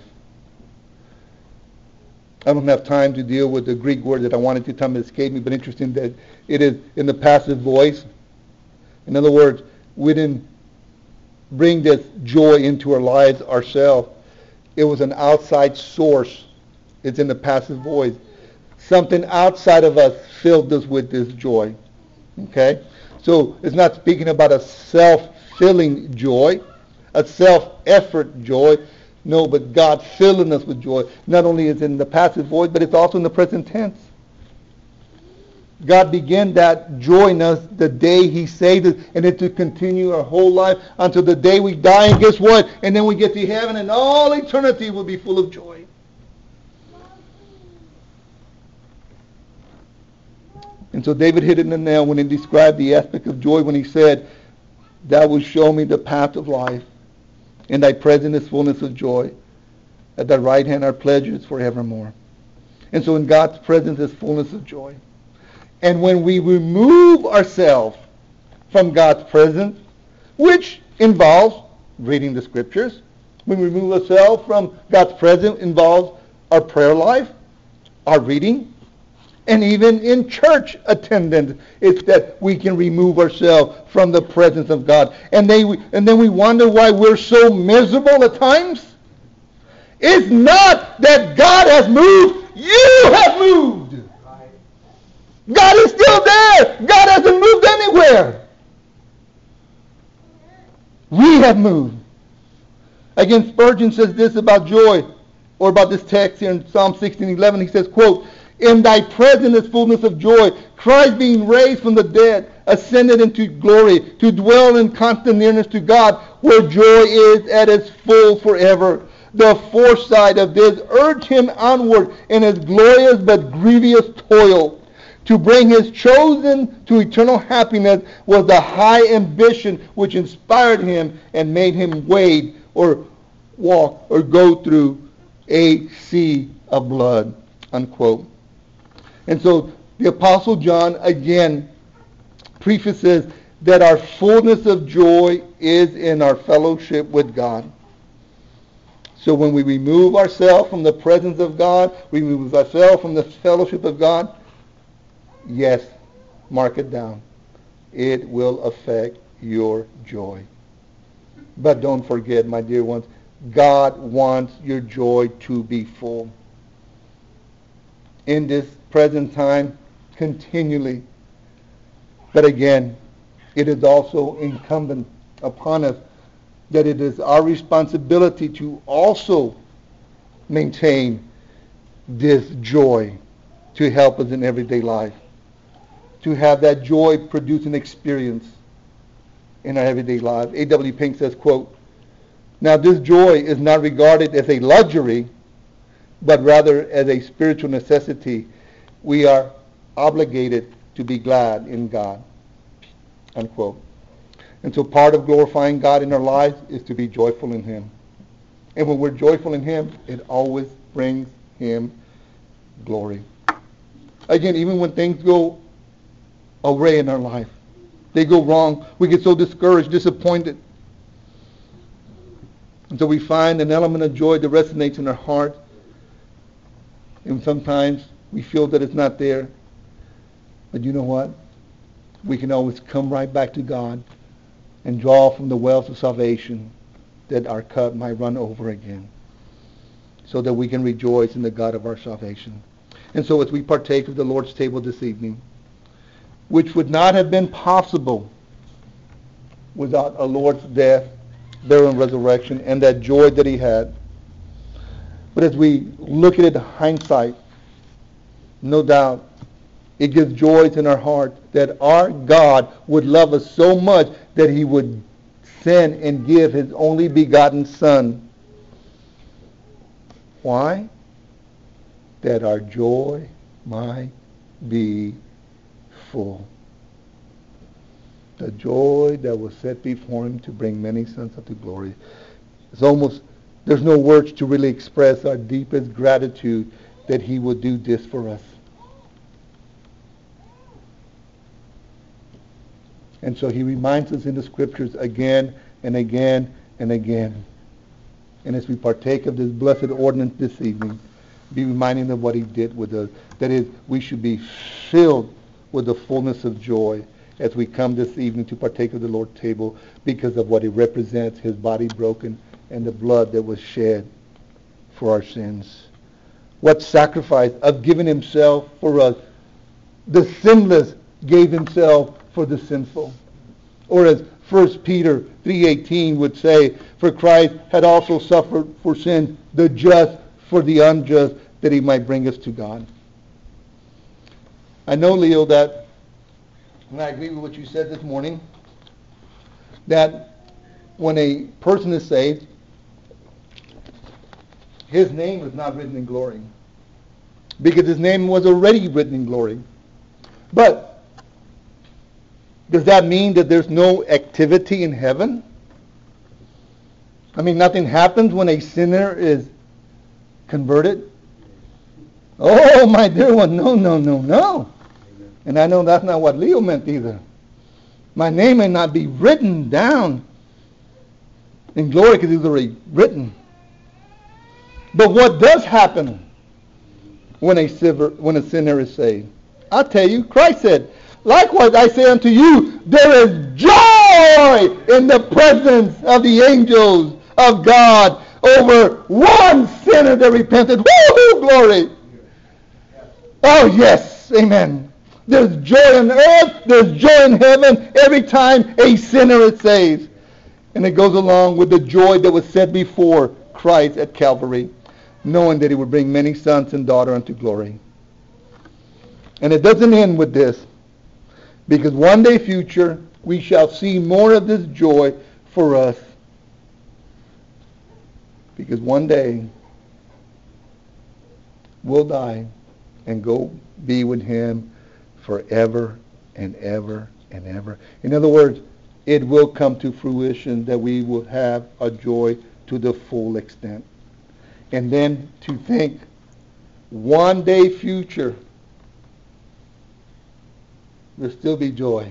[SPEAKER 1] I don't have time to deal with the Greek word that I wanted to tell me escape me, but interesting that it is in the passive voice. In other words, we didn't bring this joy into our lives ourselves. It was an outside source. It's in the passive voice. Something outside of us filled us with this joy. Okay? So it's not speaking about a self-filling joy, a self-effort joy. No, but God filling us with joy. Not only is it in the passive voice, but it's also in the present tense. God began that joy in us the day he saved us, and it to continue our whole life until the day we die. And guess what? And then we get to heaven, and all eternity will be full of joy. And so David hit it in the nail when he described the aspect of joy, when he said, "Thou wilt show me the path of life. In thy presence is fullness of joy. At thy right hand are pleasures forevermore." And so in God's presence is fullness of joy. And when we remove ourselves from God's presence, which involves reading the scriptures, when we remove ourselves from God's presence involves our prayer life, our reading, and even in church attendance, it's that we can remove ourselves from the presence of God. And then we wonder why we're so miserable at times. It's not that God has moved. You have moved. God is still there. God hasn't moved anywhere. We have moved. Again, Spurgeon says this about joy, or about this text here in Psalm 16:11. He says, quote, "In thy presence is fullness of joy. Christ being raised from the dead, ascended into glory, to dwell in constant nearness to God, where joy is at its full forever. The foresight of this urged him onward in his glorious but grievous toil. To bring his chosen to eternal happiness was the high ambition which inspired him and made him wade or walk or go through a sea of blood." Unquote. And so the Apostle John again prefaces that our fullness of joy is in our fellowship with God. So when we remove ourselves from the presence of God, remove ourselves from the fellowship of God, yes, mark it down. It will affect your joy. But don't forget, my dear ones, God wants your joy to be full. In this present time, continually. But again, it is also incumbent upon us that it is our responsibility to also maintain this joy to help us in everyday life. To have that joy produce an experience in our everyday life. A.W. Pink says, quote, "Now this joy is not regarded as a luxury, but rather as a spiritual necessity. We are obligated to be glad in God." Unquote. And so part of glorifying God in our lives is to be joyful in him. And when we're joyful in him, it always brings him glory. Again, even when things go awry in our life, they go wrong, we get so discouraged, disappointed. And so we find an element of joy that resonates in our heart. And sometimes we feel that it's not there. But you know what? We can always come right back to God and draw from the wells of salvation, that our cup might run over again, so that we can rejoice in the God of our salvation. And so as we partake of the Lord's table this evening, which would not have been possible without our Lord's death, burial, and resurrection, and that joy that he had. But as we look at it in hindsight, no doubt it gives joy in our heart that our God would love us so much that he would send and give his only begotten Son. Why? That our joy might be full. The joy that was set before him to bring many sons unto glory. There's no words to really express our deepest gratitude that he would do this for us. And so he reminds us in the scriptures again and again and again. And as we partake of this blessed ordinance this evening, be reminded of what he did with us. That is, we should be filled with the fullness of joy as we come this evening to partake of the Lord's table because of what it represents, his body broken and the blood that was shed for our sins. What sacrifice of giving himself for us. The sinless gave himself for the sinful. Or as 1 Peter 3:18 would say, for Christ had also suffered for sin, the just for the unjust, that he might bring us to God. I know, Leo, that, and I agree with what you said this morning, that when a person is saved, his name is not written in glory, because his name was already written in glory. But does that mean that there's no activity in heaven? I mean, nothing happens when a sinner is converted? Oh, my dear one, no. And I know that's not what Leo meant either. My name may not be written down in glory because it's already written. But what does happen when a sinner is saved? I'll tell you, Christ said, likewise I say unto you, there is joy in the presence of the angels of God over one sinner that repented. Woo-hoo, glory! Oh yes, amen. There's joy on earth, there's joy in heaven every time a sinner is saved. And it goes along with the joy that was set before Christ at Calvary, knowing that he would bring many sons and daughters unto glory. And it doesn't end with this, because one day future we shall see more of this joy for us. Because one day we'll die and go be with him forever and ever and ever. In other words, it will come to fruition that we will have a joy to the full extent. And then to think, one day future, there'll still be joy.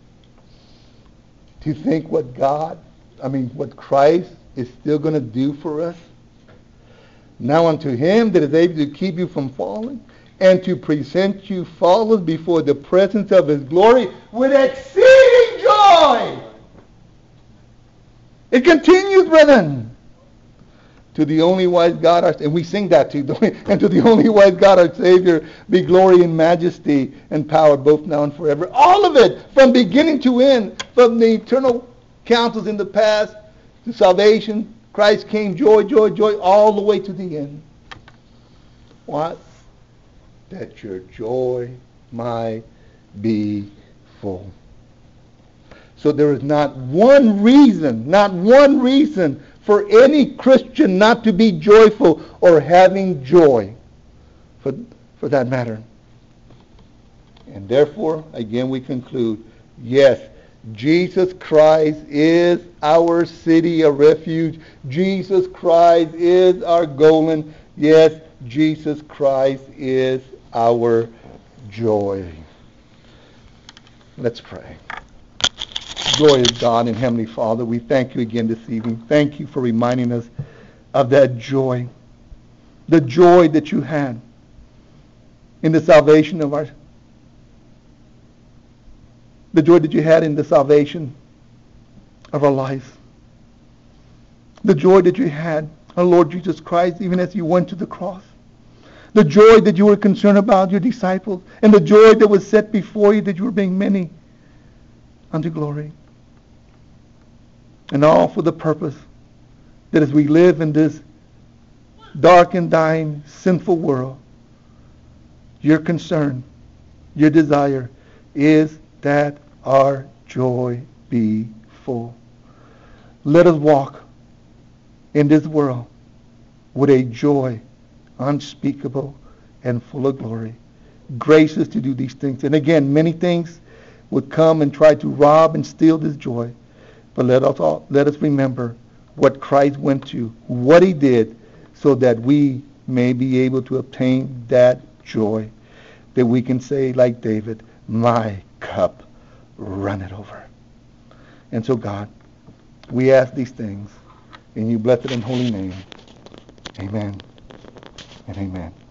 [SPEAKER 1] To think what Christ is still going to do for us. Now unto him that is able to keep you from falling and to present you faultless before the presence of his glory with exceeding joy. It continues, brethren. To the only wise God, and we sing that too, and to the only wise God, our Savior, be glory and majesty and power both now and forever. All of it, from beginning to end, from the eternal counsels in the past to salvation, Christ came, joy, joy, joy, all the way to the end. What? That your joy might be full. So there is not one reason for any Christian not to be joyful or having joy, for that matter. And therefore, again we conclude, yes, Jesus Christ is our city of refuge. Jesus Christ is our Golan. Yes, Jesus Christ is our joy. Let's pray. Glorious God and Heavenly Father, we thank you again this evening. Thank you for reminding us of that joy. The joy that you had in the salvation of the joy that you had in the salvation of our life. The joy that you had, our Lord Jesus Christ, even as you went to the cross. The joy that you were concerned about your disciples, and the joy that was set before you, that you were bringing many unto glory. And all for the purpose that as we live in this dark and dying, sinful world, your concern, your desire is that our joy be full. Let us walk in this world with a joy unspeakable and full of glory. Gracious to do these things. And again, many things would come and try to rob and steal this joy. But let us remember what Christ went to, what he did, so that we may be able to obtain that joy, that we can say like David, my cup runneth over. And so God, we ask these things in your blessed and holy name. Amen and amen.